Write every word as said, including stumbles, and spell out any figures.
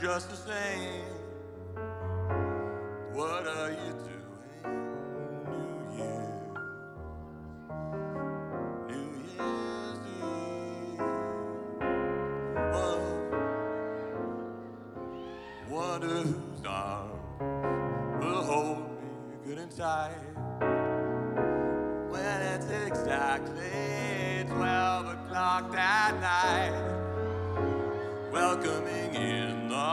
just the same. What are you doing? New Year, New Year's Eve. Oh, wonder whose arms will hold me good and tight when it's exactly twelve o'clock that night. Welcome in.